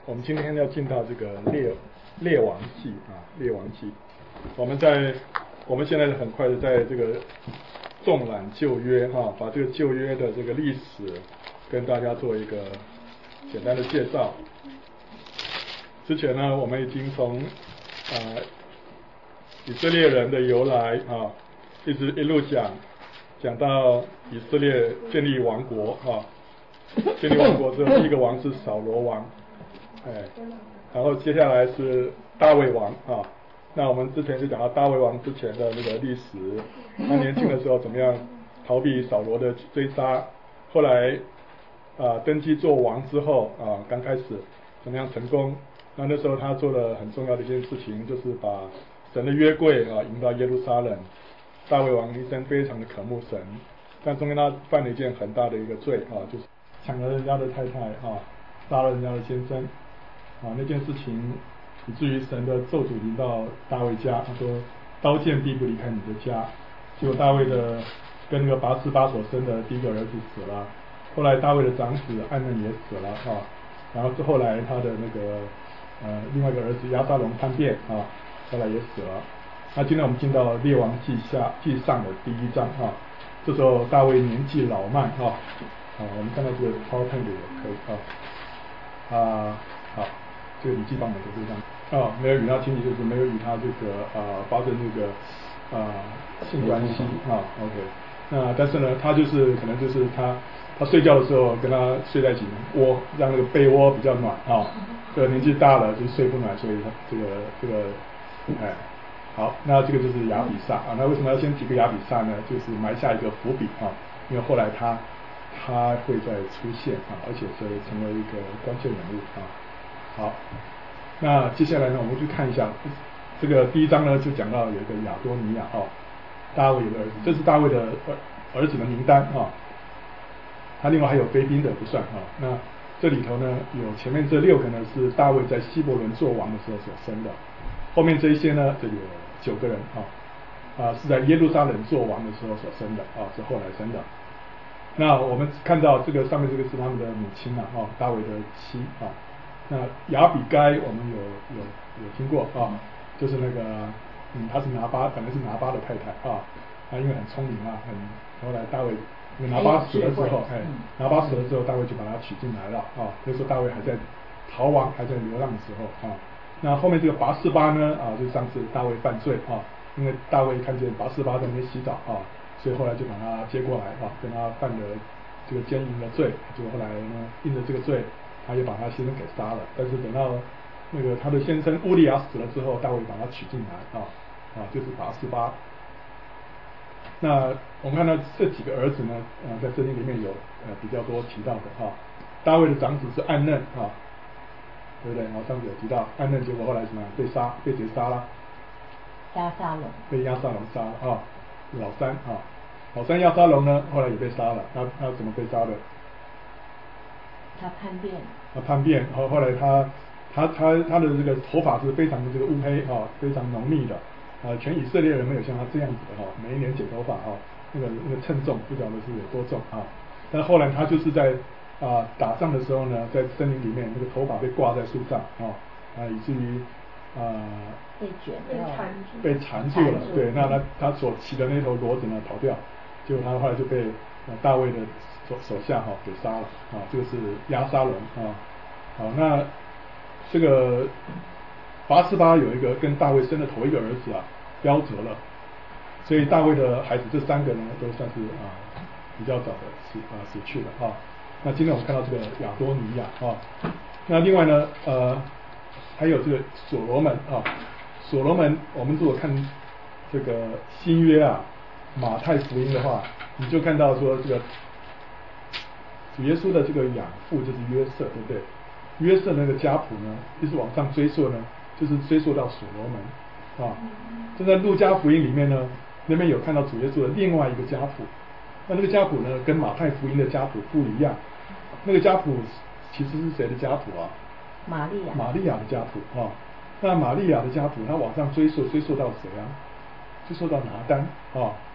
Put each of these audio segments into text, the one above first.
我们今天要进到这个列王记啊，列王记。我们现在很快的在这个纵览旧约哈，把这个旧约的这个历史跟大家做一个简单的介绍。之前呢，我们已经从以色列人的由来啊，一路讲到以色列建立王国啊，建立王国之后，第一个王是扫罗王，然后接下来是大卫王啊。那我们之前就讲到大卫王之前的那个历史，他年轻的时候怎么样逃避扫罗的追杀，后来登基做王之后啊，刚开始怎么样成功？那时候他做了很重要的一件事情，就是把神的约柜啊引到耶路撒冷。大卫王一生非常的渴慕神，但中间他犯了一件很大的一个罪啊，就是抢了人家的太太啊，杀了人家的先生啊，那件事情以至于神的咒诅临到大卫家，他说刀剑必不离开你的家。结果大卫的跟那个拔示巴所生的第一个儿子死了，后来大卫的长子暗嫩也死了啊，然后后来他的那个另外一个儿子押沙龙叛变啊，后来也死了。那今天我们进到列王记上的第一章啊，这时候大卫年纪老迈啊，我们看到这个PowerPoint也可以好，这个笔记帮我们读这张没有与他亲戚，就是没有与他这个发生这个性关系啊 ，OK， 那但是呢，他就是可能就是他睡觉的时候跟他睡在一起窝，让那个被窝比较暖啊，这个年纪大了就睡不暖，所以他这个好，那这个就是亚比煞啊。那为什么要先提个亚比煞呢？就是埋下一个伏笔啊，因为后来他会再出现啊，而且是成为一个关键人物啊。好，那接下来呢，我们去看一下这个第一章呢，就讲到有一个亚多尼亚啊，大卫的儿子，这是大卫的儿子的名单啊。他另外还有非兵的不算啊。那这里头呢，有前面这6个呢是大卫在希伯伦做王的时候所生的。后面这一些呢，这里有9个人是在耶路撒冷做王的时候所生的是后来生的。那我们看到这个上面这个是他们的母亲大卫的妻啊。那亚比该我们有听过就是那个她是本来是拿巴的太太她因为很聪明后来大卫拿巴死了之后，拿巴死了之后，大卫就把她娶进来了那时候大卫还在逃亡，还在流浪的时候那后面这个拔示巴呢就是上次大卫犯罪因为大卫看见拔示巴在那边洗澡所以后来就把他接过来跟他犯了这个奸淫的罪，结果后来呢因着这个罪，他也把他先生给杀了。但是等到那个他的先生乌利亚死了之后，大卫把他娶进来就是拔示巴。那我们看到这几个儿子呢在圣经里面有比较多提到的大卫的长子是暗嫩对不对？上次有提到暗嫩，结果后来什么被谁杀了？ 押沙龙。被押沙龙杀了老三押沙龙呢，后来也被杀了。他怎么被杀的？ 他叛变，后来他的这个头发是非常的这个乌黑非常浓密的全以色列人没有像他这样子的每一年剪头发那个称重不晓得是有多重但后来他就是在打仗的时候呢，在森林里面那个头发被挂在树上以至于被缠住了。对，那他所骑的那头骡子呢跑掉，结果他后来就被大卫的手下给杀了这个是押沙龙好，那这个拔示巴有一个跟大卫生的头一个儿子夭折了，所以大卫的孩子这3个呢都算是比较早的死去了那今天我们看到这个亚多尼亚那另外呢还有这个所罗门所罗门，我们如果看这个新约马太福音的话，你就看到说这个主耶稣的这个养父就是约瑟，对不对？约瑟那个家谱呢，一直往上追溯呢，就是追溯到所罗门就在路加福音里面呢，那边有看到主耶稣的另外一个家谱。那个家谱呢，跟马太福音的家谱不一样。那个家谱其实是谁的家谱玛利亚的家谱那玛利亚的家谱，它往上追溯到谁追溯到拿单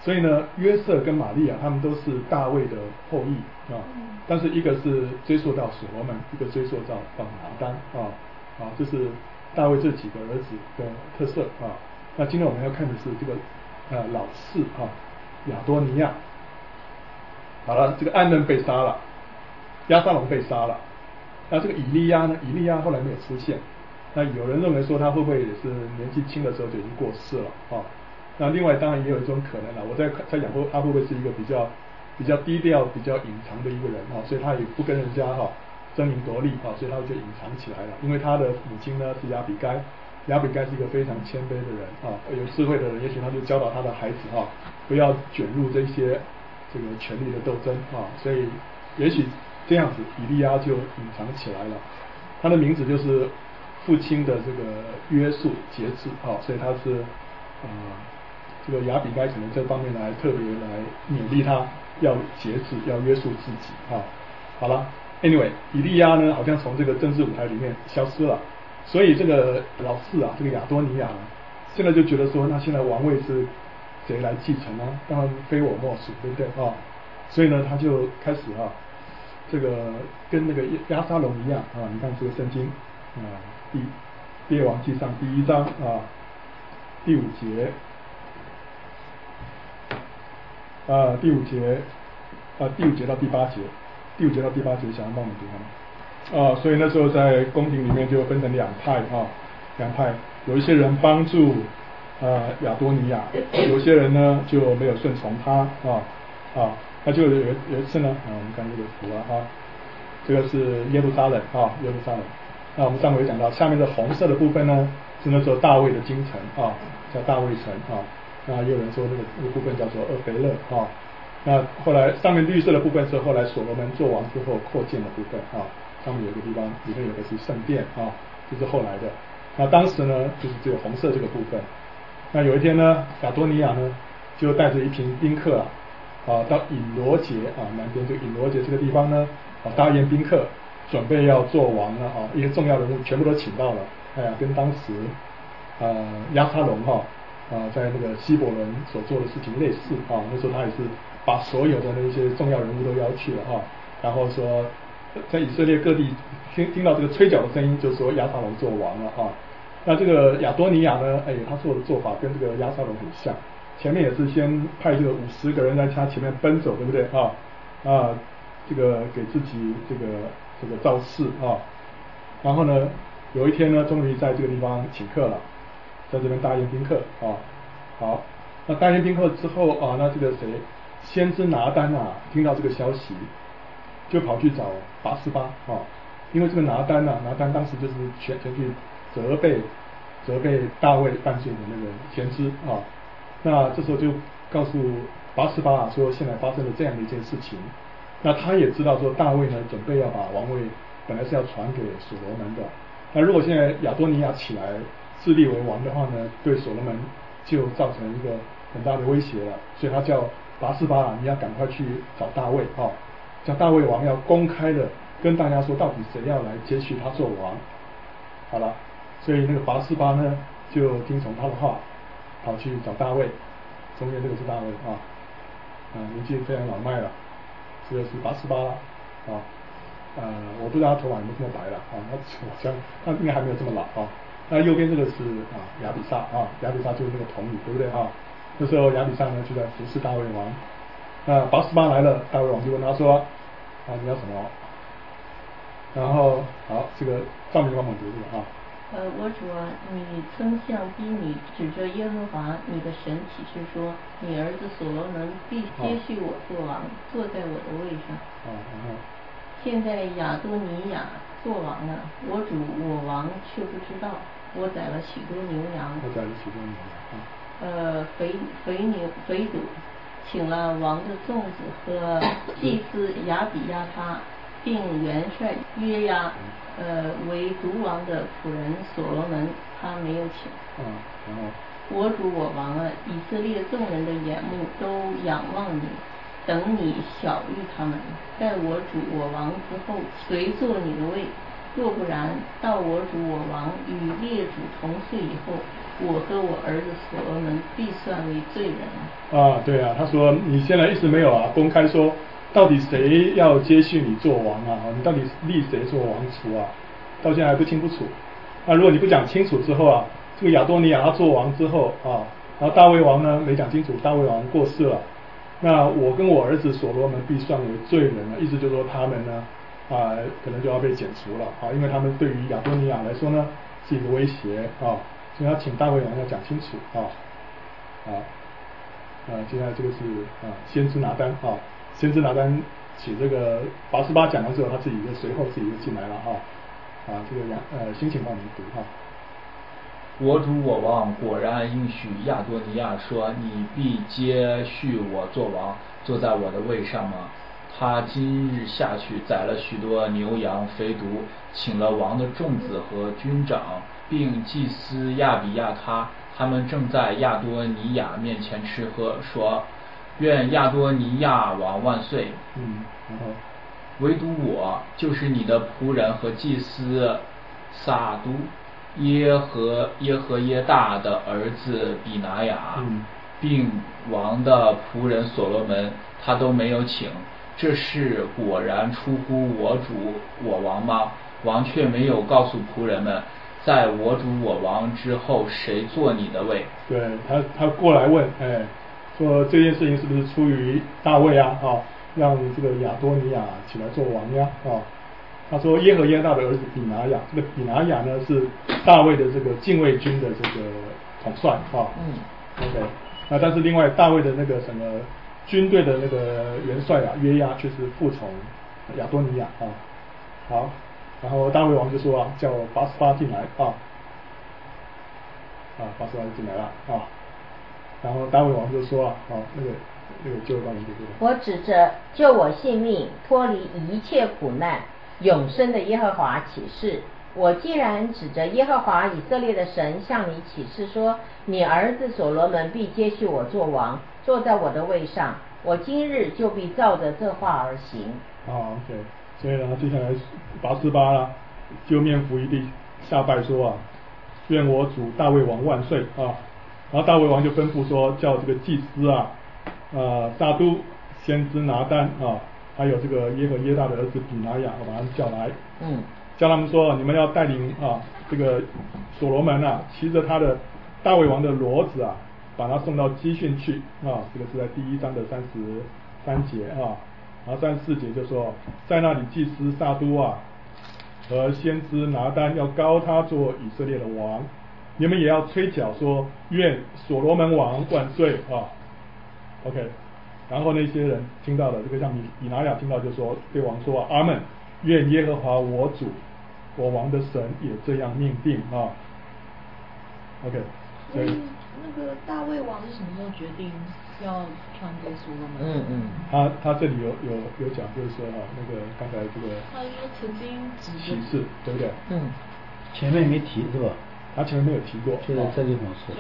所以呢，约瑟跟玛利亚他们都是大卫的后裔啊，但是一个是追溯到所罗门，一个追溯到拿单啊，这是大卫这几个儿子的特色啊。那今天我们要看的是这个老四亚多尼亚。好了，这个暗嫩被杀了，押沙龙被杀了，那这个以利亚呢？以利亚后来没有出现。那有人认为说他会不会也是年纪轻的时候就已经过世了啊？那另外当然也有一种可能了，我在想他会不会是一个比较低调、比较隐藏的一个人啊？所以他也不跟人家争名夺利啊，所以他就隐藏起来了。因为他的母亲呢是亚比该，亚比该是一个非常谦卑的人啊，有智慧的人，也许他就教导他的孩子不要卷入这些这个权力的斗争啊，所以也许这样子以利亚就隐藏起来了。他的名字就是父亲的这个约束节制啊，所以他是这个亚比该可能这方面来特别来勉励他要节制，要约束自己啊。好了 ，anyway， 以利亚呢好像从这个政治舞台里面消失了，所以这个老四这个亚多尼亚呢，现在就觉得说，那现在王位是谁来继承呢？当然非我莫属，对不对啊？所以呢，他就开始这个跟那个押沙龙一样你看这个圣经列王纪上第1章第5节第5节到第8节，第5节到第8节，想要帮我们读吗？所以那时候在宫廷里面就分成两派两派，有一些人帮助亚多尼亚，有些人呢就没有顺从他那就有一次呢我们看这个图这个是耶路撒冷耶路撒冷。那我们上回讲到，下面的红色的部分呢是那时候大卫的京城叫大卫城那也有人说那个部分叫做厄斐勒那后来上面绿色的部分是后来所罗门做王之后扩建的部分上面有个地方里面有的是圣殿这是后来的。那当时呢就是只有红色这个部分。那有一天呢，亚多尼亚呢就带着一群宾客到隐罗节南边这个隐罗节这个地方呢大宴宾客，准备要做王了一些重要人物全部都请到了，跟当时押沙龙在那个希伯伦所做的事情类似那时候他也是把所有的那些重要人物都邀去了然后说在以色列各地听到这个吹角的声音，就说押沙龙做王了那这个亚多尼亚呢，他做的做法跟这个押沙龙很像，前面也是先派这个50个人在他前面奔走，对不对这个给自己这个造势然后呢有一天呢终于在这个地方请客了，在这边大宴宾客好，那大宴宾客之后那这个谁先知拿单听到这个消息，就跑去找拔示巴因为这个拿单当时就是前去责备大卫犯罪的那个先知那这时候就告诉拔示巴说现在发生了这样的一件事情。那他也知道说大卫呢准备要把王位本来是要传给所罗门的，那如果现在亚多尼亚起来自立为王的话呢，对所罗门就造成一个很大的威胁了，所以他叫拔示巴你要赶快去找大卫叫大卫王要公开的跟大家说到底谁要来接续他做王。好了，所以那个拔示巴呢就听从他的话，跑去找大卫。中间这个是大卫年纪非常老迈了，这个是拔示巴了我不知道他头发有没有这么白了他应该还没有这么老那右边这个是亚比煞亚比煞就是那个童女，对不对那时候亚比煞呢就在服侍大卫王。那拔示巴来了，大卫王就问他说你要什么？然后好，这个赵明帮我们读这个我主你曾向逼你指着耶和华你的神起誓说，你儿子所罗门必接续我做王，坐在我的位上。现在亚多尼亚做王了，我主我王却不知道，我宰了许多牛羊，肥犊，请了王的粽子和祭司亚比亚他，并元帅约押为独王的仆人所罗门，他没有请。我主我王以色列众人的眼目都仰望你，等你晓谕他们，在我主我王之后，谁坐你的位， 若不然，到我主我王与列祖同岁以后，我和我儿子所罗门必算为罪人啊，对啊，他说你现在一直没有啊公开说到底谁要接续你做王啊？你到底立谁做王储啊？到现在还不清不楚。那如果你不讲清楚之后啊，这个亚多尼亚他做王之后啊，然后大卫王呢没讲清楚，大卫王过世了，那我跟我儿子所罗门必算为罪人了，意思就是说他们呢可能就要被剪除了啊，因为他们对于亚多尼亚来说呢是一个威胁啊，所以他请大卫王要讲清楚接下来这个是先知拿单先知拿单写这个88讲完之后，他自己就随后自己就进来了这个心情帮我们读我主我王果然应许亚多尼亚说：“你必接续我做王，坐在我的位上吗？”他今日下去宰了许多牛羊肥犊，请了王的众子和军长，并祭司亚比亚他们正在亚多尼亚面前吃喝，说：“愿亚多尼亚王万岁！” 然后唯独我，就是你的仆人和祭司撒都耶和耶大的儿子比拿雅，并王的仆人所罗门，他都没有请。这事果然出乎我主我王吗？王却没有告诉仆人们，在我主我王之后，谁做你的位？ 对他过来问，说这件事情是不是出于大卫让这个亚多尼亚起来做王呀他说耶和耶大的儿子比拿雅，这个比拿雅呢是大卫的这个禁卫军的这个统帅OK， 那但是另外大卫的那个什么军队的那个元帅约押却是服从亚多尼亚好，然后大卫王就说叫88进来88就进来了然后大卫王就说那个就帮你读我指着救我性命脱离一切苦难永生的耶和华起誓，我既然指着耶和华以色列的神向你起誓说，你儿子所罗门必接续我做王，坐在我的位上，我今日就必照着这话而行。 OK， 所以呢接下来88就面伏于地下拜说愿我主大卫王万岁然后大卫王就吩咐说叫这个祭司撒都先知拿单还有这个耶和耶大的儿子比拿雅，我把他们叫来叫他们说你们要带领这个所罗门骑着他的大卫王的骡子把他送到基训去这个是在第1章的33节然后34节就说在那里祭司撒都和先知拿单要膏他做以色列的王，你们也要吹角说愿所罗门王万岁OK， 然后那些人听到了，这个像比拿雅听到就说对王说阿们，愿耶和华我主我王的神也这样命定OK， 所以那个大卫王是什么时候决定要传给所罗门？ 他这里有讲，就是说那个刚才这个他说曾经启示，对不对？ 前面没提是吧？ 他前面没有提过， 就在这地方说。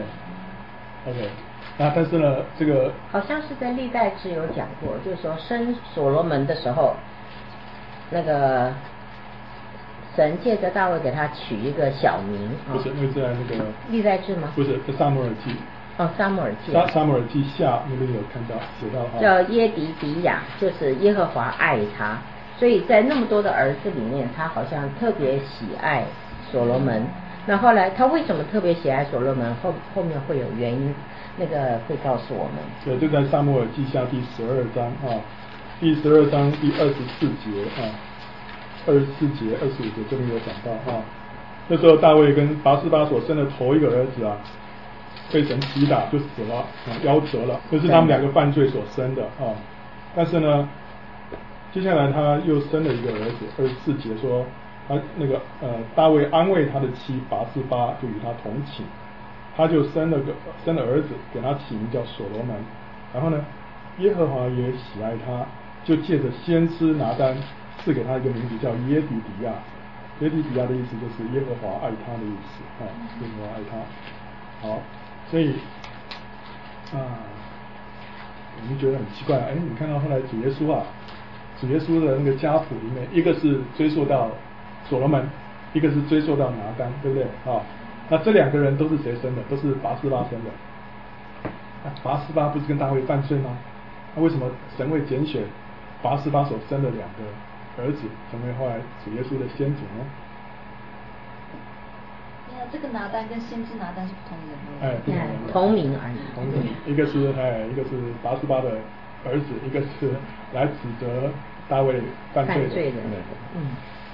OK， 但是呢，这个好像是在历代志有讲过，就是说生所罗门的时候，那个神借着大卫给他取一个小名不是，那是在那个历代志吗？ 不是，在撒母耳记。 撒母耳记。 撒母耳记下那边有看到写到叫耶迪比亚，就是耶和华爱他，所以在那么多的儿子里面，他好像特别喜爱所罗门。那后来他为什么特别喜爱所罗门？后面会有原因，那个会告诉我们。 对，就在撒母耳记下第12章第12章第24节24节、25节这边有讲到那时候大卫跟拔示巴所生的头一个儿子被神击打就死了夭折了，这是他们两个犯罪所生的但是呢，接下来他又生了一个儿子，24节说。他那个大卫安慰他的妻拔示巴，就与他同寝，他就生了儿子，给他起名叫所罗门。然后呢，耶和华也喜爱他，就借着先知拿单赐给他一个名字叫耶底比亚。耶底比亚的意思就是耶和华爱他的意思耶和华爱他。好，所以我们觉得很奇怪你看到后来主耶稣的那个家谱里面，一个是追溯到所罗门，一个是追溯到拿单，对不对啊？那这2个人都是谁生的？都是拔示巴生的。拔示巴不是跟大卫犯罪吗？那为什么神会拣选拔示巴所生的2个儿子成为后来主耶稣的先祖呢？ 这个拿单跟先知拿单是不同人哎，不同人， 同名而已。 同名，一个是拔示巴的儿子，一个是来指责大卫犯罪的那个。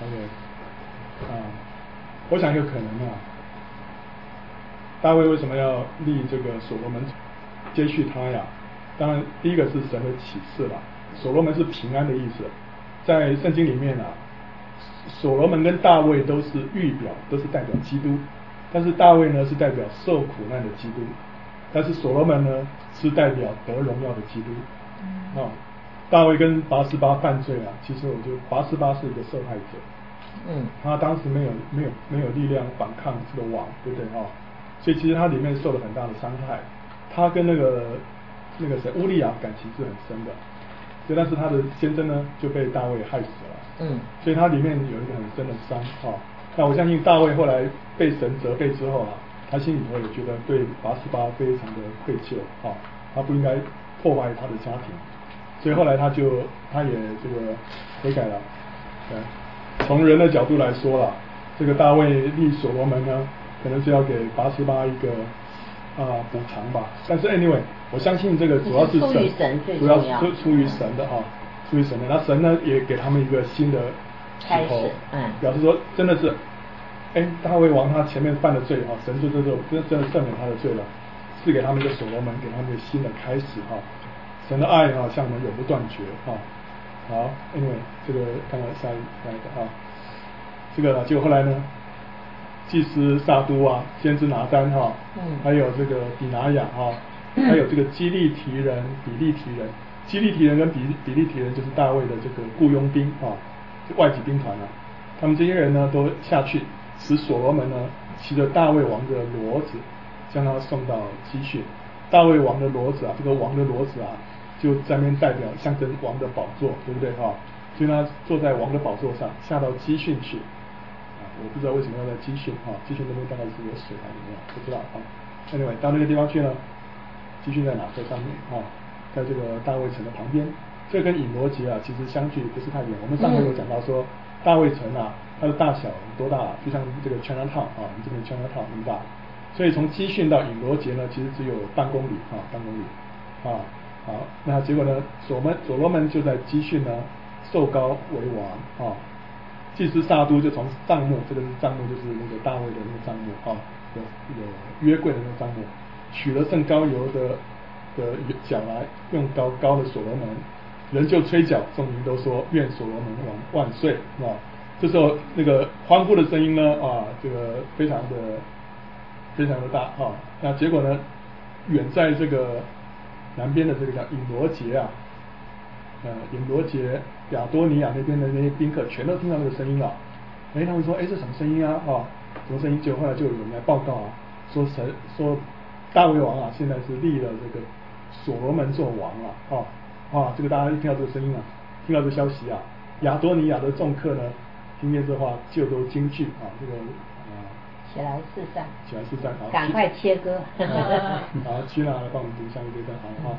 OK，我想有可能啊。大卫为什么要立这个所罗门接续他呀？当然，第一个是神的启示了。所罗门是平安的意思，在圣经里面啊，所罗门跟大卫都是预表，都是代表基督。但是大卫呢是代表受苦难的基督，但是所罗门呢是代表得荣耀的基督。大卫跟拔示巴犯罪啊，其实我觉得拔示巴是一个受害者。他当时没有力量反抗这个王，对不对啊？所以其实他里面受了很大的伤害。他跟那个谁乌利亚感情是很深的，所以但是他的先生呢就被大卫害死了。所以他里面有一个很深的伤啊。那我相信大卫后来被神责备之后啊，他心里头也觉得对拔示巴非常的愧疚啊，他不应该破坏他的家庭，所以后来他也这个悔改了。从人的角度来说啦，这个大卫立所罗门呢，可能是要给拔示巴一个补偿吧。但是 anyway， 我相信这个主要是神，主要是出于神的啊，出于神的。那神呢也给他们一个新的开始， 表示说真的是，大卫王他前面犯的罪啊，神就真的赦免他的罪了，赐给他们一个所罗门，给他们一个新的开始啊。神的爱啊，向我们永不断绝啊。好 ，anyway， 这个看看下一个啊，这个结果后来呢，祭司撒都啊，先知拿单哈，还有这个比拿雅哈，还有这个基利提人、比利提人。基利提人跟比利提人就是大卫的这个雇佣兵啊，外籍兵团啊。他们这些人呢都下去，使所罗门呢骑着大卫王的骡子，将他送到基训。大卫王的骡子啊，这个王的骡子啊，就在那边代表象征王的宝座，对不对哈？所以他坐在王的宝座上，下到基训去。我不知道为什么要在基训啊？基训那边大概是有水还是怎么样，不知道啊。Anyway， 到那个地方去呢，基训在哪？在上面啊，在这个大卫城的旁边。这跟以罗结啊，其实相距不是太远。我们上回有讲到说，大卫城啊，它的大小多大？就像这个 Chinatown 啊，我们这边 Chinatown 那么大。所以从基训到以罗结呢，其实只有半公里啊，半公里啊。好，那结果呢，所罗门就在基训呢受膏为王啊。祭司撒都就从帐幕，这个是帐幕，就是那个大卫的那个帐幕啊，有约柜的那个帐幕，取了盛膏油的脚来，用膏的所罗门，人就吹角，众民都说愿所罗门王万岁啊！这时候那个欢呼的声音呢啊，这个非常的大啊。那结果呢，远在这个南边的这个叫以罗结啊，以罗结亚多尼亚那边的那些宾客全都听到那个声音了。他们说，这什么声音啊？什么声音？结果后来就有人来报告啊，说大卫王啊，现在是立了这个所罗门做王了这个大家一听到这个声音啊，听到这个消息啊，亚多尼亚的众客呢，听见这话就都惊惧啊，这个起来四散，赶快切割。 好，居娜来帮我们读下一段好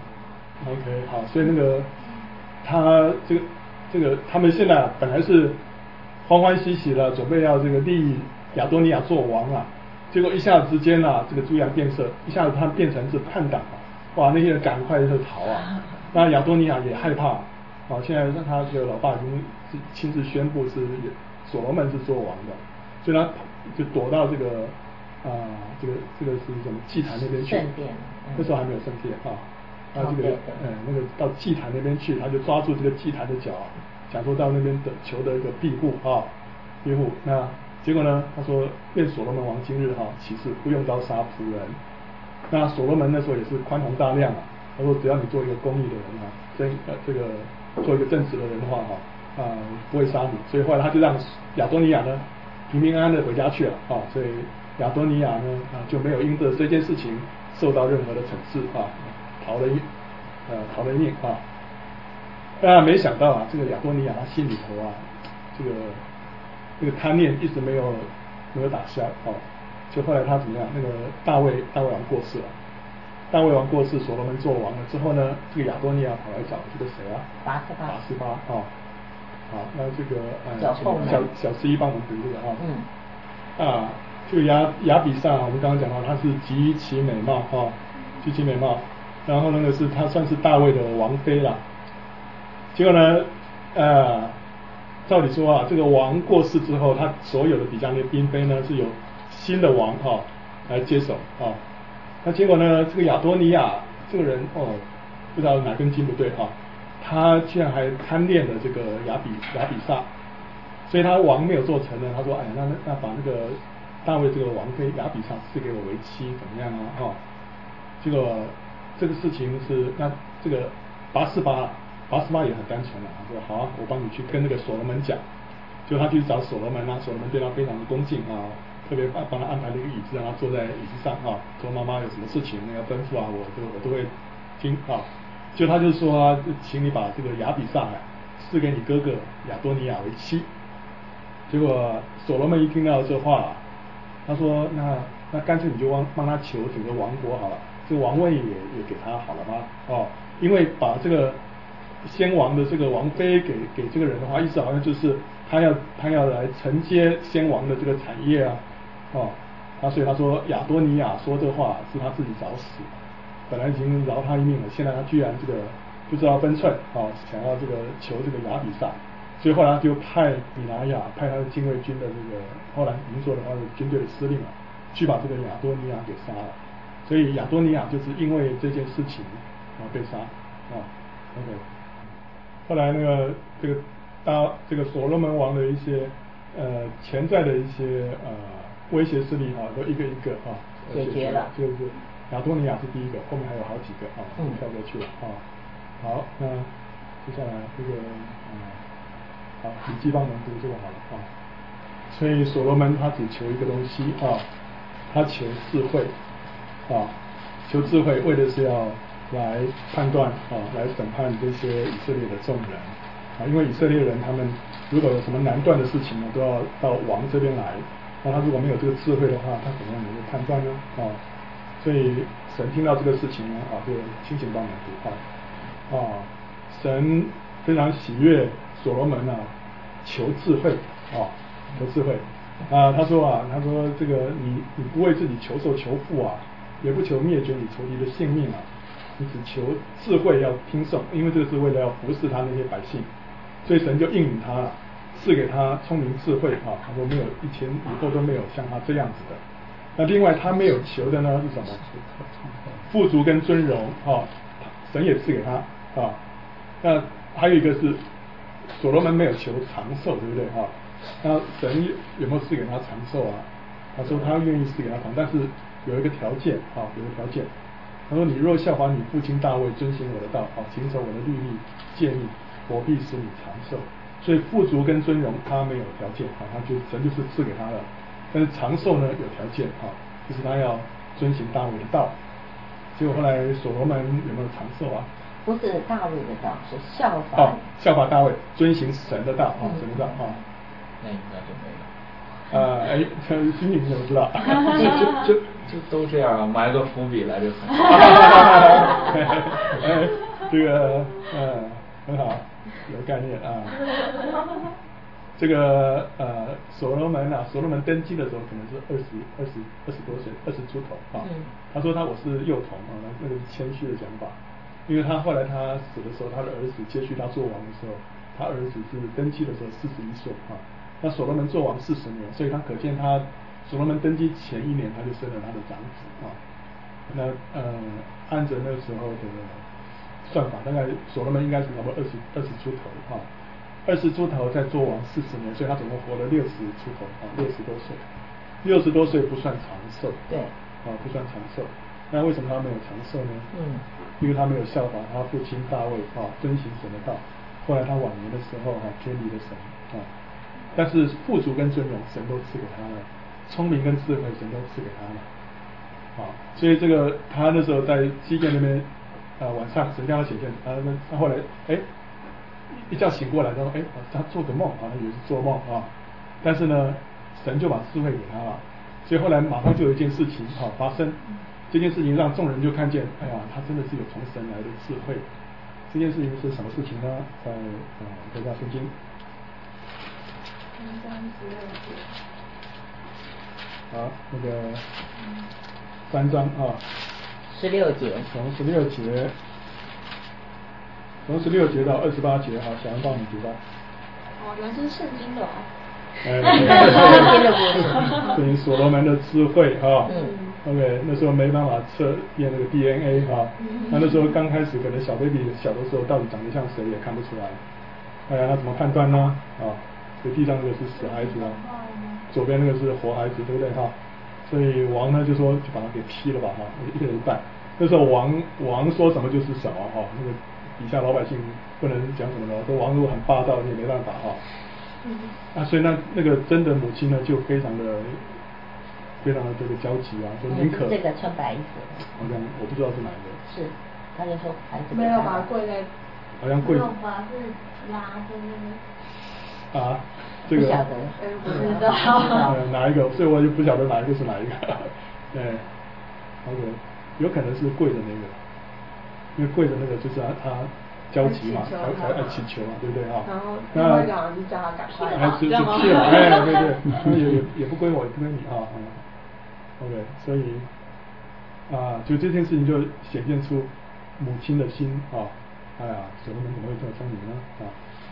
OK， 好，所以那个他这个他们现在本来是欢欢喜喜了，准备要这个立亚多尼亚做王了，结果一下子之间啊，这个猪羊变色，一下子他变成是叛党了，哇，那些人赶快就逃啊。那亚多尼亚也害怕，现在他这个老爸已经是亲自宣布是所罗门是做王的，所以他就躲到这个这个是什么祭坛那边去， 圣殿， 那时候还没有圣殿啊。这个那个到祭坛那边去，他就抓住这个祭坛的脚，想说到那边求得一个庇护庇护。那结果呢，他说愿所罗门王今日起誓不用刀杀仆人。那所罗门那时候也是宽宏大量啊，他说只要你做一个公义的人这个做一个正直的人的话不会杀你。所以后来他就让亚多尼亚呢平平安安的回家去了所以亚多尼亚呢就没有因着这件事情受到任何的惩治逃了一命没想到这个亚多尼亚他心里头这个这个贪念一直没有打消哦，就后来他怎么样？那个大卫王过世了，大卫王过世，所罗门做王了之后呢，这个亚多尼亚跑来找这个谁啊？拔示巴哦，好，那这个小11帮我们读这个啊。这个亚比煞，我们刚刚讲到，她是极其美貌哈，极其美貌。然后那个是她算是大卫的王妃啦。结果呢，照理说啊，这个王过世之后，他所有的底下那嫔妃呢是由新的王来接手啊。那结果呢，这个亚多尼亚这个人不知道哪根筋不对啊，他居然还贪恋了这个亚比煞，所以他王没有做成呢。他说，哎，那把那个大卫这个王妃亚比煞赐给我为妻，怎么样啊？结果这个事情是那这个拔示巴也很单纯了，他说好啊，我帮你去跟那个所罗门讲，就他去找所罗门啊，所罗门对他非常的恭敬啊，特别帮他安排了一个椅子，让他坐在椅子上啊，说妈妈有什么事情要吩咐啊，我都会听啊。就他就说啊，请你把这个亚比煞赐给你哥哥亚多尼亚为妻。结果所罗门一听到这话，他说那干脆你就帮他求整个王国好了，这个王位也给他好了吗？因为把这个先王的这个王妃给这个人的话，意思好像就是他要来承接先王的这个产业啊，所以他说亚多尼亚说这话是他自己找死，本来已经饶他一命了，现在他居然这个不知道分寸想要这个求这个亚比煞。所以后来他就派米拿雅派他的禁卫军的这个后来民说的他的军队的司令去把这个亚多尼亚给杀了。所以亚多尼亚就是因为这件事情被杀OK。后来这个所罗门王的一些潜在的一些威胁势力都一个解决了。就是亚多尼亚是第一个，后面还有好几个跳过去了好，那接下来这个好，笔记帮我们读这个好了所以所罗门他只求一个东西他求智慧求智慧，为的是要来判断来审判这些以色列的众人因为以色列人他们如果有什么难断的事情呢，都要到王这边来。那他如果没有这个智慧的话，他怎么样能够判断呢？所以神听到这个事情呢就亲情帮我们读神非常喜悦所罗门求智慧求智慧他说这个你不为自己求寿求富也不求灭绝你仇敌的性命你只求智慧要听颂，因为这个是为了要服侍他那些百姓，所以神就应允他了，赐给他聪明智慧他说没有以前以后都没有像他这样子的。那另外他没有求的呢是什么？富足跟尊荣神也赐给他那还有一个是所罗门没有求长寿，对不对那神有没有赐给他长寿他说他愿意赐给他长，但是有一个条件有一个条件。他说你若效法你父亲大卫，遵行我的道谨守我的律例诫命，我必使你长寿。所以富足跟尊荣他没有条件神就是赐给他了。但是长寿呢有条件就是他要遵行大卫的道。结果后来所罗门有没有长寿不是大卫的道，是效法效法大卫，遵行神的道神的道那应该就没了。 心里怎么知道？ 就都这样埋个伏笔来就很这个很好，有概念这个所罗门登基的时候可能是20多岁，20出头他说我是幼童那个是谦虚的讲法，因为他后来他死的时候，他的儿子接续他做王的时候，他儿子是登基的时候41岁那所罗门做王40年，所以他可见所罗门登基前1年他就生了他的长子那按着那时候的算法，大概所罗门应该是差不多20出头20出头再做王40年，所以他总共活了60出头60多岁，60多岁不算长寿， 对不算长寿。那为什么他没有长寿呢？因为他没有效法他父亲大卫遵行神的道，后来他晚年的时候偏离了神但是富足跟尊荣神都赐给他了，聪明跟智慧神都赐给他了所以这个他那时候在基甸那边晚上神向他显现，他后来一觉醒过来，他说他做个梦他以为是做梦但是呢，神就把智慧给他了，所以后来马上就有一件事情发生，这件事情让众人就看见，哎呀，他真的是有从神来的智慧。这件事情是什么事情呢？在各家圣经 3章16节。 好，那个3章 16节， 从16节到28节，小杨帮我们读吧。 原来这是圣经的哦。 圣经的故事。 对于所罗门的智慧OK， 那时候没办法测验那个 DNA 那时候刚开始可能小 baby 小的时候到底长得像谁也看不出来，那怎么判断呢？所以地上那个是死孩子左边那个是活孩子，对不对所以王呢就说就把他给劈了吧一个人一半。那时候王说什么就是什么那个底下老百姓不能讲什么的，说王如果很霸道你也没办法所以那个真的母亲呢就非常的这个焦急说宁可这个穿白衣服， 好像我不知道是哪一个， 是他就说孩子没有把跪在， 好像跪没有吧，是拉着那个这个不晓得， 不知道哪一个，所以我就不晓得哪一个是哪一个OK， 有可能是跪的那个，因为跪的那个就是他焦急嘛，才爱祈求嘛，对不对然后另外一个好像是叫他赶快就去了对，也不归我，也不归你OK， 所以就这件事情就显现出母亲的心哎呀，所罗门怎么会这么聪明呢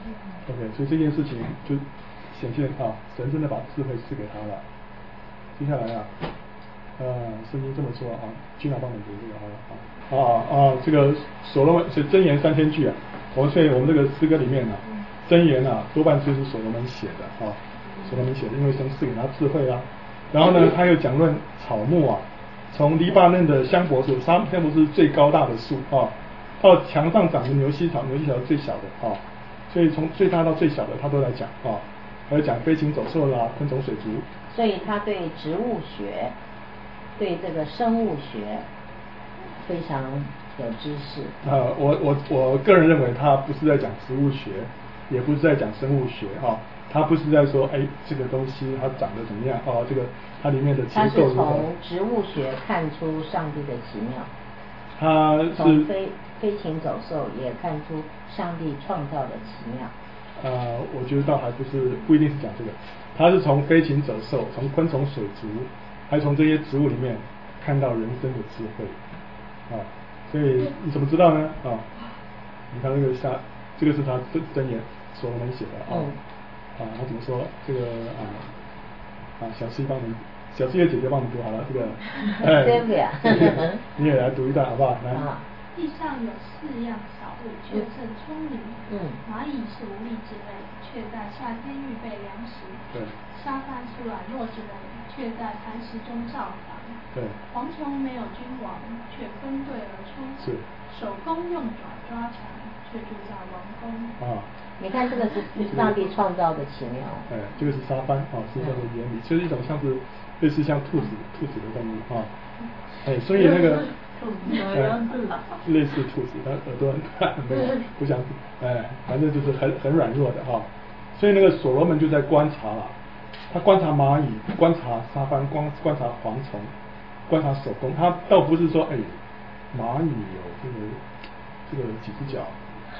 OK， 所以这件事情就显现神真的把智慧赐给他了。接下来圣经这么说君娜帮我们读这个好了这个所罗门是箴言3000句所以我们这个诗歌里面箴言多半就是所罗门写的所罗门写的，因为神赐给他智慧然后呢，他又讲论草木从黎巴嫩的香柏树，香柏树是最高大的树到墙上长的牛膝草，牛膝草是最小的所以从最大到最小的他都来讲还有讲飞禽走兽啦，昆虫水族。 所以他对植物学，对这个生物学非常有知识。 我个人认为他不是在讲植物学，也不是在讲生物学他不是在说这个东西它长得怎么样这个它里面的结构如何。 他是从植物学看出上帝的奇妙。 他是从飞禽走兽也看出上帝创造的奇妙。 我觉得倒还不一定是讲这个，他是从飞禽走兽，从昆虫水族，还从这些植物里面看到人生的智慧所以你怎么知道呢你看这个是他箴言所罗门写的他怎么说这个小七月姐姐帮我们读好了这个对不对你也来读一段好不好？来地上有4样小物，却甚聪明。蚂蚁是无力之类，却在夏天预备粮食。 对。 沙帆是软弱之类，却在磐石中造房。 对。 蝗虫没有君王，却分队而出。 是。 手工用爪抓墙，却住在王宫。 你看这个是上帝创造的奇妙。 这个是沙帆是叫做原理，就是一种像是类似像兔子的动物所以那个类似兔子，它耳朵很大，不像反正就是很软弱的所以那个所罗门就在观察了，他观察蚂蚁，观察沙帆，观察蝗虫，观察手工，他倒不是说蚂蚁有这个几只脚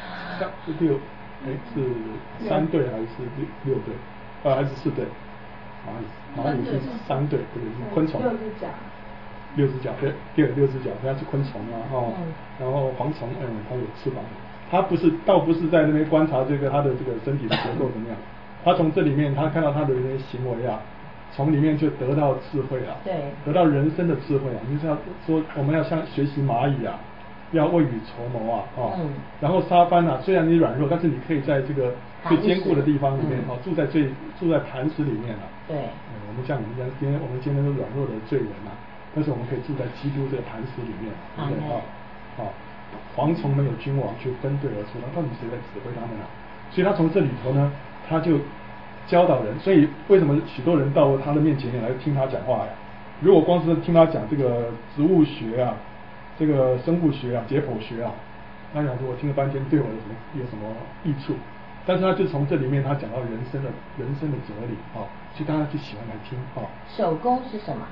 是3对还是6对还是4对？蚂蚁是3对，对，是昆虫。6只脚，对，6只脚，它是昆虫然后蝗虫，它有翅膀。他倒不是在那边观察它的这个身体的结构怎么样，他从这里面他看到他的那些行为从里面就得到智慧对， 得到人生的智慧就是要说我们要像学习蚂蚁要未雨绸缪然后沙帆虽然你软弱，但是你可以在这个最坚固的地方里面住在磐石里面对， 我们像我们今天都软弱的罪人但是我们可以住在基督这个磐石里面，对不对蝗虫没有君王，却分队而出，那到底谁在指挥他们所以他从这里头呢，他就教导人。所以为什么许多人到他的面前来听他讲话如果光是听他讲这个植物学这个生物学解剖学那想说我听了半天对我有什么益处？ 但是他就从这里面他讲到人生的哲理啊，所以大家就喜欢来听啊。 手工是什么？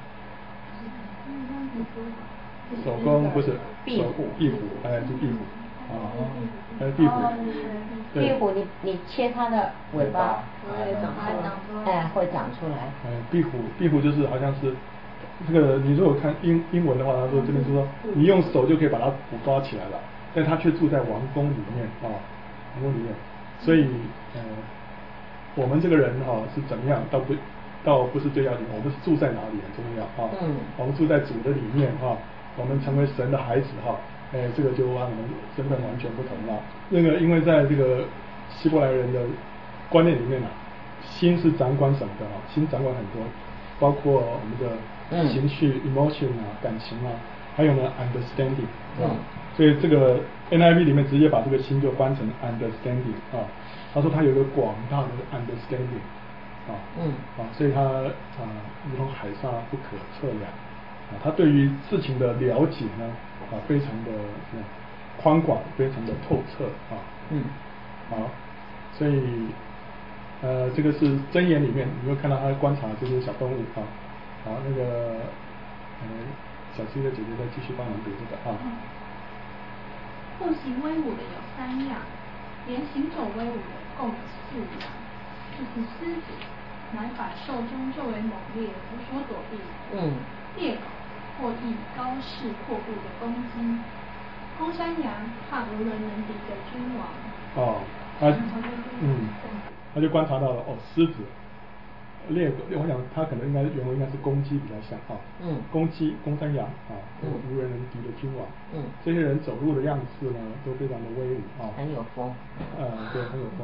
手工不是壁虎， 壁虎，哎，就壁虎啊，壁虎， 壁虎你切它的尾巴， 会长出来。 哎，会长出来。 壁虎就是好像是这个，你如果看英文的话，他说这边说你用手就可以把它捕抓起来了，但他却住在王宫里面啊，王宫里面，所以我们这个人哈是怎么样，倒不是最要紧，我们是住在哪里很重要啊。我们住在主的里面啊，我们成为神的孩子哈，这个就让我们身份完全不同了。那个因为在这个希伯来人的观念里面啊，心是掌管什么的啊？心掌管很多，包括我们的情绪、emotion 啊、感情啊，还有呢 understanding 所以这个 NIV 里面直接把这个心就翻成 understanding 啊。他说他有一个广大的 understanding 所以他如同海沙不可测量他对于事情的了解呢非常的宽广，非常的透彻所以这个是箴言里面你会看到他观察这些小动物那个小七的姐姐再继续帮我们读这个步行威武的有3样，连行走威武的共4样，就是狮子，乃百兽中最为猛烈，无所躲避；猎狗，或以高势阔步的攻击；公山羊，怕无人能敌的君王。 他就观察到了狮子、猎狗，我想他可能原文应该是公鸡比较像公鸡、公山羊无人能敌的君王。这些人走路的样式呢，都非常的威武很有风。 对，很有风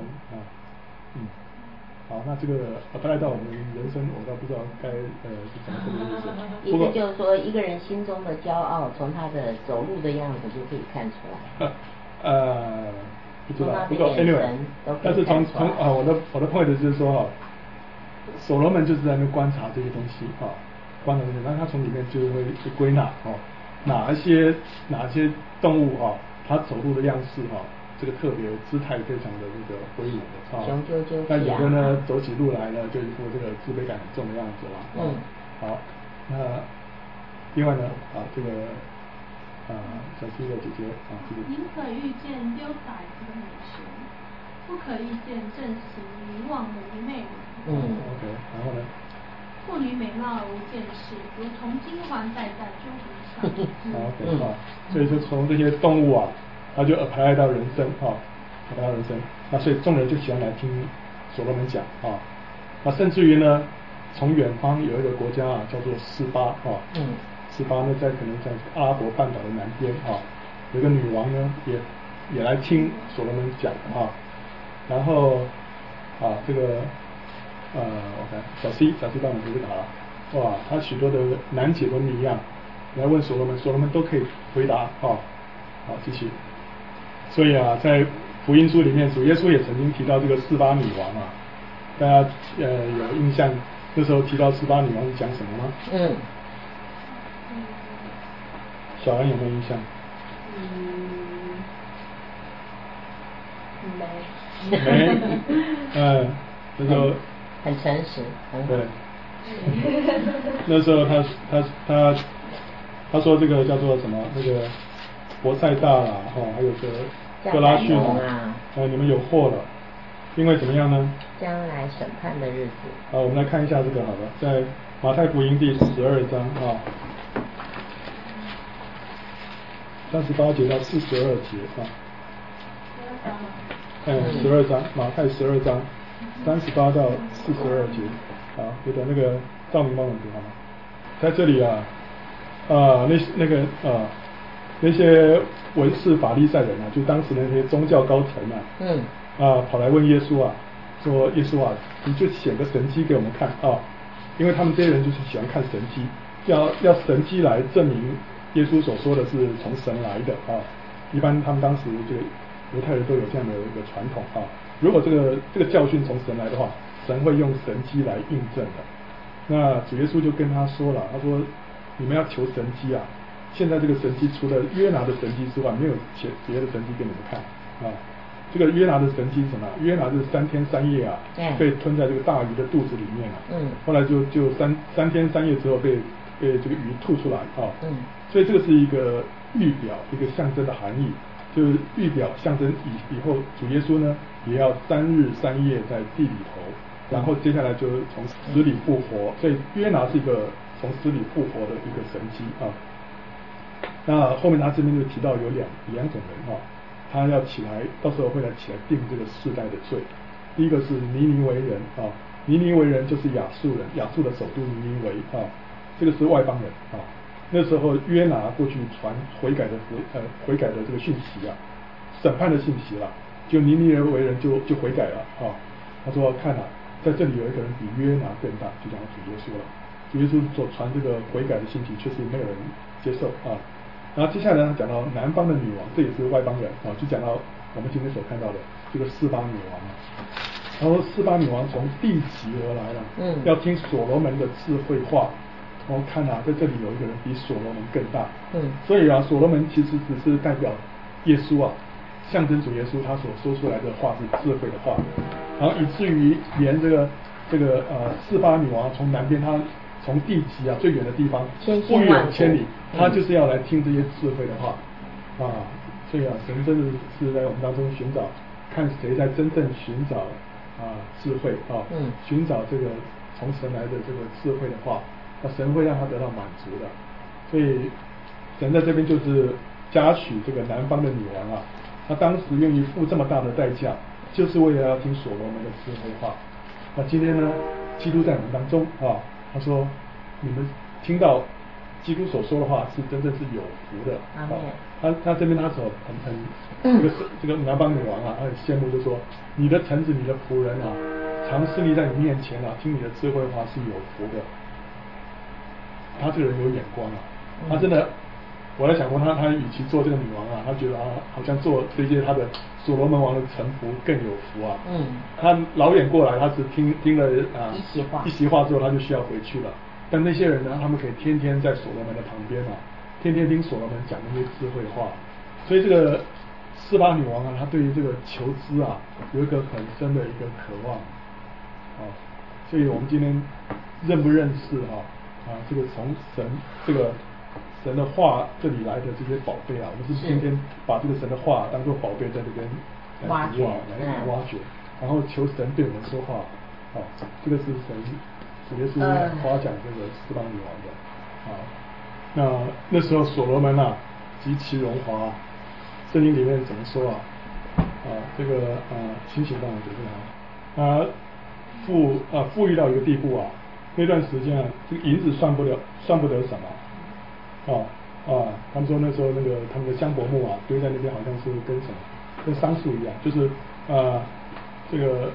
好，那这个带到我们人生，我倒不知道该是怎么这个意思。 意思就是说，一个人心中的骄傲，从他的走路的样子就可以看出来。 不知道，不过 anyway， 但是从我的 point 就是说所罗门就是在那边观察这些东西观察这些，那他从里面就会归纳哪些动物它走路的样式这个特别姿态非常的那个威武雄赳赳气那有的呢走起路来呢就一副这个自卑感很重的样子了好，那另外呢这个小七的姐姐宁可遇见丢崽子的美熊，不可遇见正行愚妄的愚昧人。 OK， 然后呢？ 妇女美貌而无见识，如同金环戴在猪鼻上。 OK 所以就从这些动物它就apply到人生apply到人生，那所以众人就喜欢来听所罗门讲那甚至于呢，从远方有一个国家叫做示巴示巴呢可能在阿拉伯半岛的南边有一个女王呢也来听所罗门讲然后这个我看小 C 帮我们读这个他许多的难解的谜来问所罗门，所罗门都可以回答好，继续。所以在福音书里面，主耶稣也曾经提到这个示巴女王大家有印象那时候提到示巴女王是讲什么吗？小安有没有印象？ 没。 那时候很诚实，很好。 对。那时候他说这个叫做什么？那个伯赛大还有个哥拉逊你们有祸了，因为怎么样呢？ 将来审判的日子。 我们来看一下这个好了，在马太福音第12章38节到42节12章，马太12章38到42节有的那个赵明帮我们读好吗？在这里那些文士法利赛人就当时的那些宗教高层跑来问耶稣说耶稣你就显个神迹给我们看因为他们这些人就是喜欢看神迹，要神迹来证明耶稣所说的是从神来的一般他们当时这个犹太人都有这样的一个传统如果这个教训从神来的话，神会用神迹来印证的。那主耶稣就跟他说了，他说你们要求神迹现在这个神迹除了约拿的神迹之外，没有别的神迹给你们看这个约拿的神迹是什么？约拿是3天3夜啊，被吞在这个大鱼的肚子里面啊。后来就三天3夜之后被这个鱼吐出来啊。所以这个是一个预表，一个象征的含义，就是预表象征以后主耶稣呢也要3日3夜在地里头，然后接下来就是从死里复活。所以约拿是一个从死里复活的一个神迹啊。那后面他这边就提到有两种人啊，他要起来，到时候会起来定这个世代的罪。第一个是尼尼微人啊，尼尼微人就是亚述人，亚述的首都尼尼微啊，这个是外邦人啊。那时候约拿过去传悔改的这个讯息啊，审判的信息啦，就尼尼微人就悔改了啊。他说看啊，在这里有一个人比约拿更大，就讲主耶稣了。主耶稣所传这个悔改的信息，确实没有人接受啊。然后接下来呢，讲到南方的女王，这也是外邦人啊，就讲到我们今天所看到的这个示巴女王啊。然后示巴女王从地极而来了，要听所罗门的智慧话。然后看啊，在这里有一个人比所罗门更大，所以啊，所罗门其实只是代表耶稣啊，象征主耶稣他所说出来的话是智慧的话，然后以至于连这个示巴女王从南边，她从地极啊最远的地方不远千里，她就是要来听这些智慧的话啊。所以啊，神真的是在我们当中寻找，看谁在真正寻找智慧啊，寻找这个从神来的这个智慧的话，那神会让他得到满足的。所以神在这边就是嘉许这个南方的女王啊，她当时愿意付这么大的代价，就是为了要听所罗门的智慧话。那今天呢，基督在我们当中啊，他说你们听到基督所说的话是真正是有福的。他这边他所这个南方女王啊，他很羡慕，就说你的臣子你的仆人啊，常侍立在你面前啊，听你的智慧话是有福的。他这个人有眼光啊，他真的，我在想过他与其做这个女王啊，他觉得好像做这些他的所罗门王的臣仆更有福啊。他老远过来，他只听了一席话之后，他就需要回去了。但那些人呢，他们可以天天在所罗门的旁边啊，天天听所罗门讲那些智慧话。所以这个示巴女王啊，她对于这个求知啊，有一个很深的一个渴望啊。所以我们今天认不认识这个从神的话这里来的这些宝贝啊，我们是天天把这个神的话当作宝贝在这边来挖掘，然后求神对我们说话这个是神主耶稣夸奖这个示巴女王的那时候所罗门啊极其荣华，圣经里面怎么说啊？这个清醒让我觉得富裕到一个地步啊，那段时间啊，这个银子算不得什么他们说那时候他们的香柏木啊堆在那边，好像是跟桑树一样，就是这个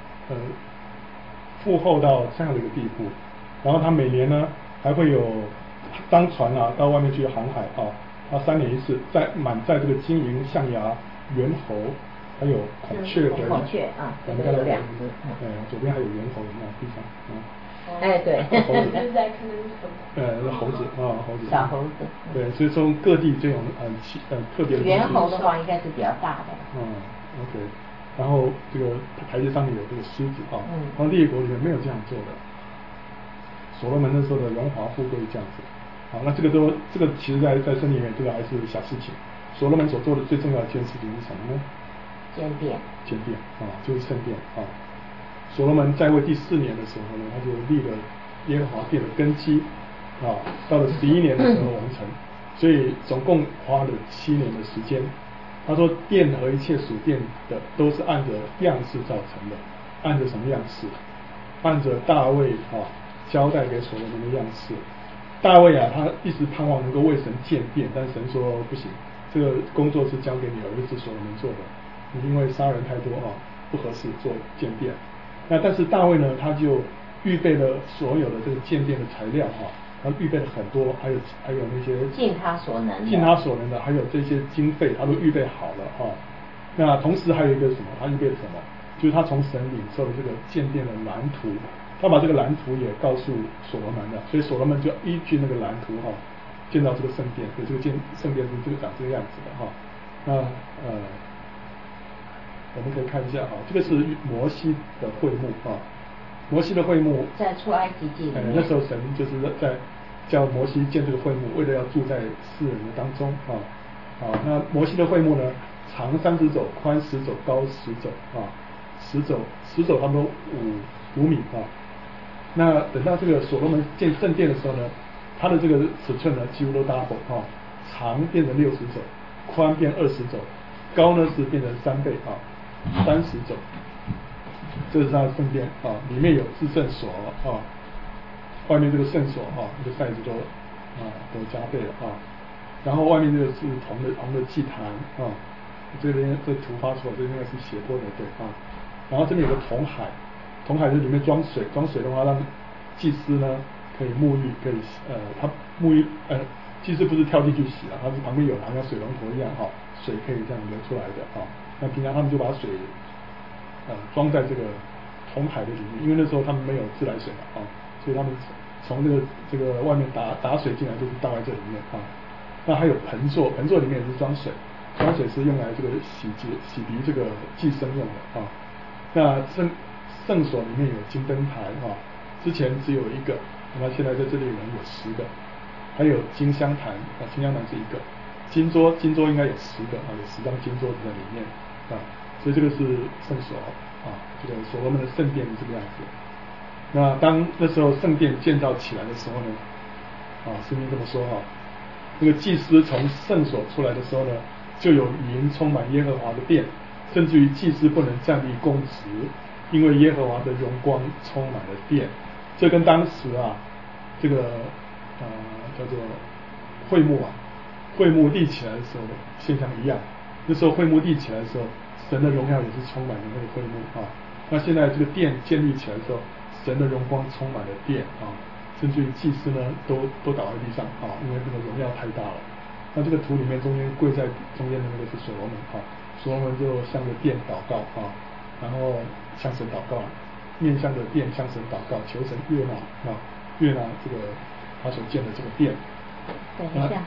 富厚到这样的一个地步。然后他每年呢还会有当船啊到外面去航海他3年1次，满载这个金银象牙猿猴，还有孔雀的孔雀我们看到2只，左边还有猿猴，你看地上对， 猴子就是在看那是猴子猴子， 小猴子， 对，所以从各地这种特别的猿猴的话应该是比较大的 OK， 然后这个台阶上面有这个狮子然后列国里面没有这样做的，所罗门那时候的荣华富贵这样子那这个其实在圣经里面这个还是小事情。所罗门所做的最重要的一件事情是什么呢？建殿就是圣殿所罗门在位第4年的时候呢，他就立了耶和华殿的根基到了11年的时候完成，所以总共花了7年的时间。他说殿和一切属殿的都是按着样式造成的，按着什么样式？按着大卫交代给所罗门的样式。大卫他一直盼望能够为神建殿，但神说不行，这个工作是交给你儿子所罗门做的，你因为杀人太多不合适做建殿。但是大卫呢，他就预备了所有的这个建殿的材料他预备了很多，还有那些尽他所能的，还有这些经费他都预备好了那同时还有一个什么？他预备了什么？就是他从神领受的这个建殿的蓝图。他把这个蓝图也告诉所罗门了，所以所罗门就依据那个蓝图建造这个圣殿，所以这个圣殿是长这个样子的我们可以看一下哈，这个是摩西的会幕啊，摩西的会幕在出埃及记里面， 那时候神就是在叫摩西建这个会幕，为了要住在世人的当中啊。那摩西的会幕呢，长30肘，宽10肘，高10肘啊，10肘差不多5米啊。那等到这个所罗门建圣殿的时候呢，它的这个尺寸呢几乎都 double 啊，长变成60肘，宽变20肘，高呢是变成3倍啊，30肘。这是它的圣殿啊，里面有至圣所啊，外面这个圣所啊，这个 size 都加倍了啊。然后外面这个是铜的祭坛啊，这边这图发出来，这应该是斜坡的对啊。然后这边有个铜海，铜海就里面装水的话，让祭司呢可以沐浴，可以他沐浴祭司不是跳进去洗啊，他是旁边有好像水龙头一样哈，水可以这样流出来的啊。那平常他们就把水装在这个铜海的里面，因为那时候他们没有自来水嘛啊，所以他们从这个外面打水进来就是倒在这里面啊。那还有盆座里面也是装水是用来这个洗涤这个祭牲用的啊。那圣所里面有金灯台啊，之前只有1个，那现在在这里有10个，还有金香坛啊，金香坛是1个，金桌应该有10个啊，有10张金桌子在里面啊，所以这个是圣所啊，这个所罗门的圣殿是这个样子。那当那时候圣殿建造起来的时候呢，圣经这么说哈，那个祭司从圣所出来的时候呢，就有云充满耶和华的殿，甚至于祭司不能站立供职，因为耶和华的荣光充满了殿。这跟当时这个叫做会幕立起来的时候的现象一样。那时候会幕立起来的时候，神的荣耀也是充满了那个会幕啊。那现在这个殿建立起来的时候，神的荣光充满了殿啊，甚至于祭司呢都倒在地上啊，因为这个荣耀太大了。那这个图里面中间跪在中间的那个是所罗门啊，所罗门就向着殿祷告啊，然后向神祷告，面向着殿向神祷告，求神悦纳这个他所建的这个殿。 等一下，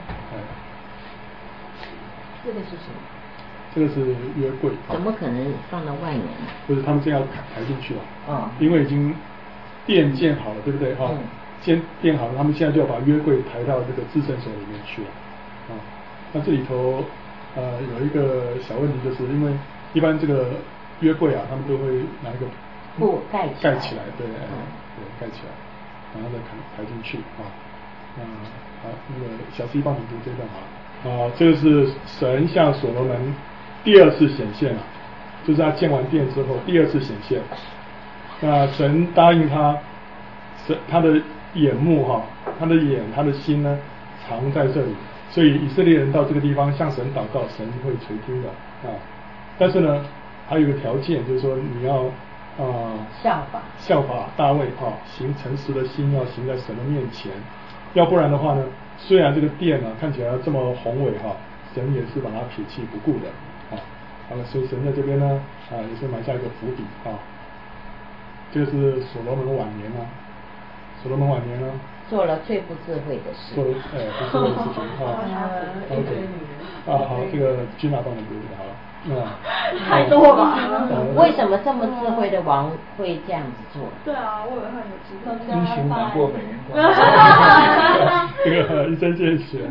这个是什么？ 这个是约柜。 怎么可能放到外面呢？ 不是，他们正要抬进去了。因为已经殿建好了，对不对？建好了，他们现在就要把约柜抬到这个至圣所里面去了。那这里头有一个小问题，就是因为一般这个约柜他们都会拿一个布盖起来， 对，盖起来，然后再抬进去啊。好，那个小C帮你读这段好了。这个是神向所罗门第2次显现了，就是他建完殿之后第2次显现。那神答应他的眼目他的心呢藏在这里，所以以色列人到这个地方向神祷告，神会垂听的啊。但是呢，还有一个条件，就是说你要效法大卫行诚实的心，要行在神的面前。要不然的话呢，虽然这个殿看起来这么宏伟神也是把它撇弃不顾的好了，所以神在这边呢也是埋下一个伏笔这个是所罗门晚年所罗门晚年呢做了最不智慧的事， 做不智慧的事情OK 好，这个君娜帮我读好了。 太多吧？ 为什么这么智慧的王会这样子做？ 对啊，我以为他有智慧。 英雄难过美人关。 这个一针见血，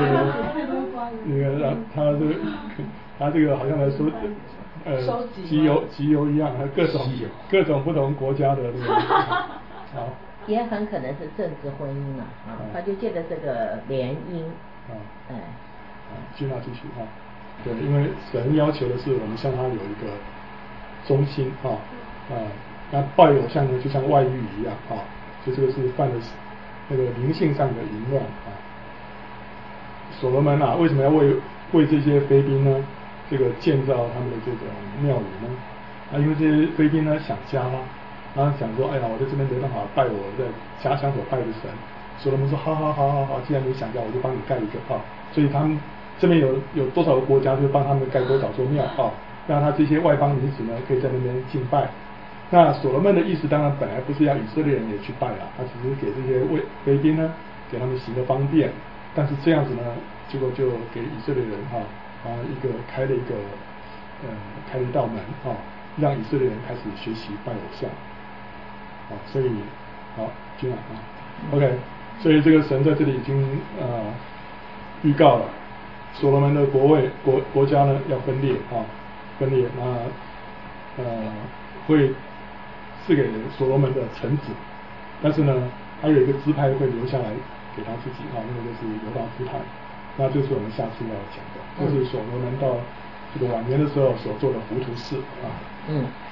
他这个好像来说，集邮一样，各种不同国家的那个也很可能是政治婚姻他就借着这个联姻君娜继续对，因为神要求的是我们向他有一个忠心那拜偶像呢就像外遇一样所以这个是犯了那个灵性上的淫乱所罗门为什么要为这些妃嫔呢这个建造他们的这种庙宇呢因为这些妃嫔呢想家然后想说哎呀我在这边没办法拜我在家乡所拜的神，所罗门说好，既然你想家我就帮你盖一个所以他们这边有多少个国家就帮他们盖多少座庙让他这些外邦女子呢可以在那边敬拜。那所罗门的意思当然本来不是要以色列人也去拜他只是给这些妃嫔呢给他们行个方便，但是这样子呢结果就给以色列人开了一个开了一道门啊，让以色列人开始学习拜偶像。啊，所以好，今晚啊 ，OK， 所以这个神在这里已经预告了，所罗门的国家呢要分裂啊，分裂，那会赐给所罗门的臣子，但是呢，还有一个支派会留下来给他自己啊，那个就是犹大支派，那就是我们下次要讲的，就是所罗门到这个晚年的时候所做的糊涂事啊。